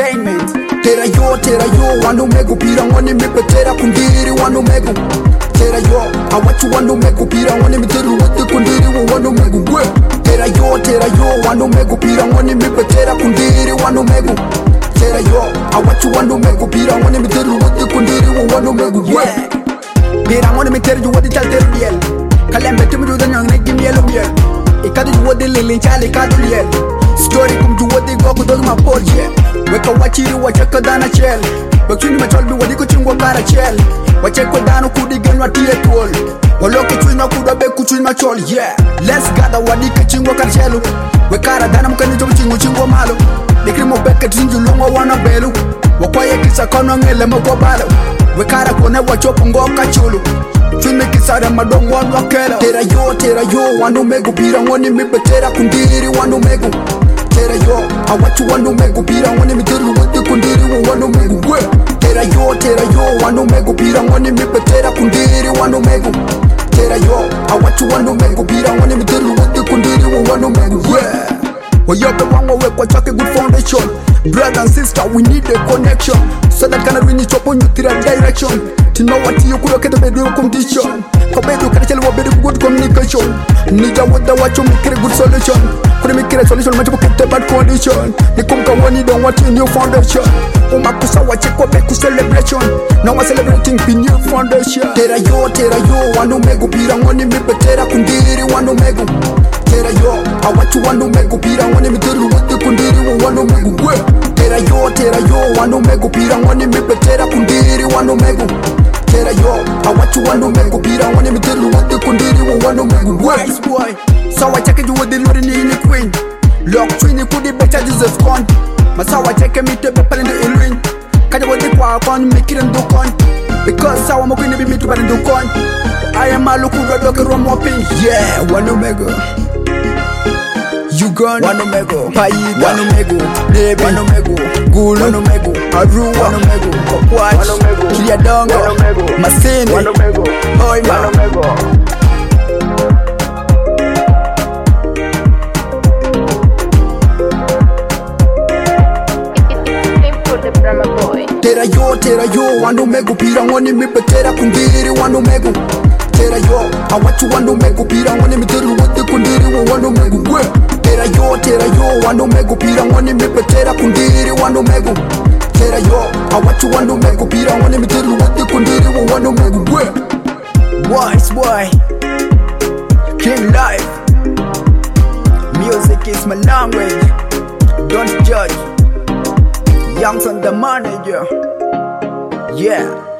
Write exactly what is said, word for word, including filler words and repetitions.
Entertainment. Tera yo, tera yo, wanu megu pira ngoni mipe tera kundiri wanu megu. Tera yo, awachu wanu megu pira ngoni miteru wote kundiri wanu megu. We. Tera yo, tera yo, wanu megu pira ngoni mipe tera kundiri wanu megu. Tera yo, awachu wanu megu pira ngoni miteru wote kundiri wanu megu. We. Pira ngoni miteru wodi tal teru diel. Kalembe timu juda nyang negi mielo miel. Ikadu juwodi lili chali kadu liel. Story kum juwodi goku dogi mapoche. Weka wachiri wacheka dana chel. Wakchuni macholbi wadiko chingwa para chel. Wachekwa dano kudi genwa tiye tuol. Waloke chui na kuda beku chui machol. Yeah, let's gather wadika chingwa karchelu. Wekara dana mkani jobu chingu chingwa malo. Nikrimo beke tinju lungo wana belu. Wakwaye kisa kono ngele mokwa balo. Wekara kone wachopo ngoka chulu. Chumi kisara madongo wanu wakela. Tera yo, tera yo, wanu megu pira ngoni mipe tera kundiri wanu megu. Tera yo, awachu wanu megu pira ngoni miteru wote kundiri wanu megu. We. Tera yo, tera yo, wanu megu pira ngoni mipe tera kundiri wanu megu. Tera yo, awachu wanu megu pira ngoni miteru wote kundiri wanu megu. We. Wayope wango we kwa chake good foundation. Brother and sister, we need a connection. So that can really chop on you to that direction. To know what you could look at the bedroom condition. Kobedu can tell you a very good communication. Nija with the watch you make a good solution. Could make a solution much about the bad condition. The Kumka one you don't want a new foundation. Umakusa watch a Kobeku celebration. Now I'm celebrating the new foundation. Tera yo, tera yo, wanu megu pira ngoni mipe tera kundiri wanu megu. Tera yo, awachu wanu megu pira ngoni miteru wote kundiri wanu megu. We. Tera yo, tera yo, wanu megu pira ngoni mipe tera kundiri wanu megu. Tera yo, awachu wanu megu pira ngoni miteru wote kundiri wanu megu. Wise boy, sawa cheke juwe di lori ni ini queen. Lock twini kudi becha Jesus con. Masawa cheke mite bepale ndo ilwin. Kaja wadi kwa akon mikire ndo con. Because sawa mkwini bi mitu bale ndo con. I am a look who doke rom whopping. Yeah, wanu megu. You gone, wanu mego, paida, wanu mego, baby, wanu mego, gulu, wanu mego, aru, wanu mego, kokwach, wanu mego, kiliadongo, wanu mego, masini, wanu mego, oima, wanu mego. Tera yo, tera yo, wanu mego, pira ngoni mipe tera kundiri wanu mego. Tera yo, awachu wanu mego, pira ngoni miteru wote kundiri wanu mego. We. Tera yo, tera yo, wanu megu pira ngoni mipe tera kundiri wanu megu. Tera yo, awachu wanu megu pira ngoni miteru wote kundiri wanu megu. We. Wise boy, King Life. Music is my language. Don't judge. Young's on the manager. Yeah.